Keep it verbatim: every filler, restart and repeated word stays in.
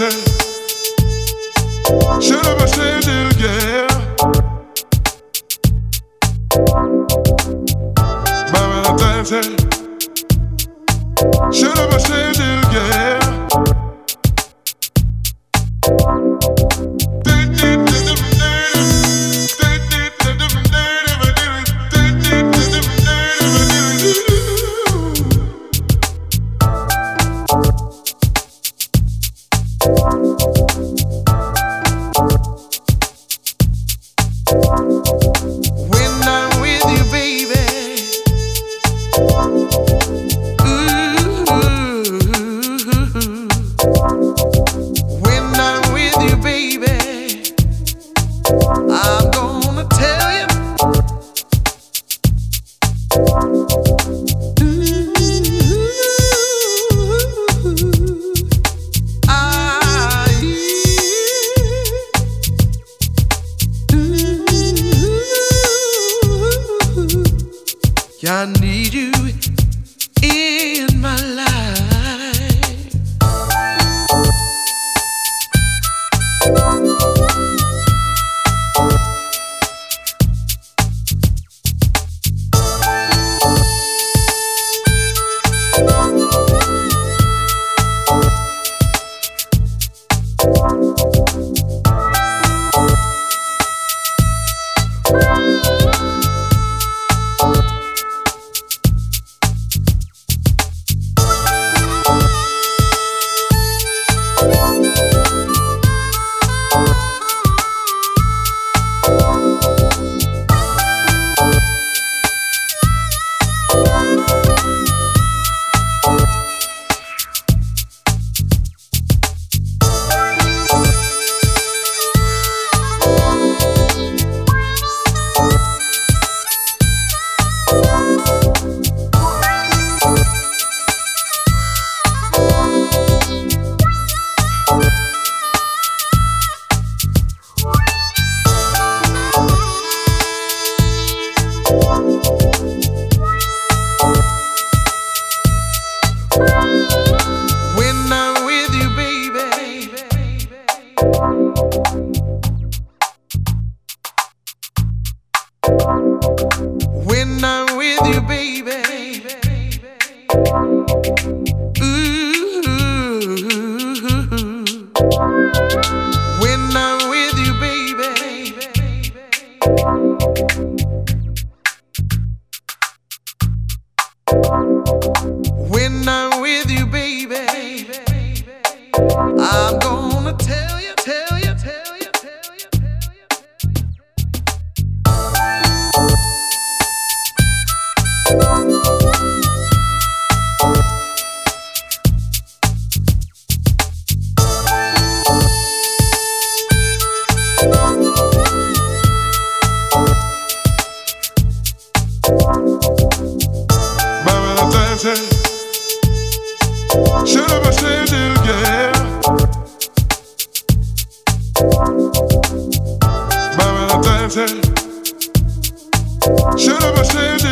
c'est, je le passé de guerre. Ma matin c'est, je le passé de guerre. I need you in my life. When I'm with you, baby. Ooh. When I'm with you, baby. When I'm with you, baby. I'm gonna tell you, tell you, tell you, tell you, tell you. Je le passé de guerre. Ma matin c'est, je le passé de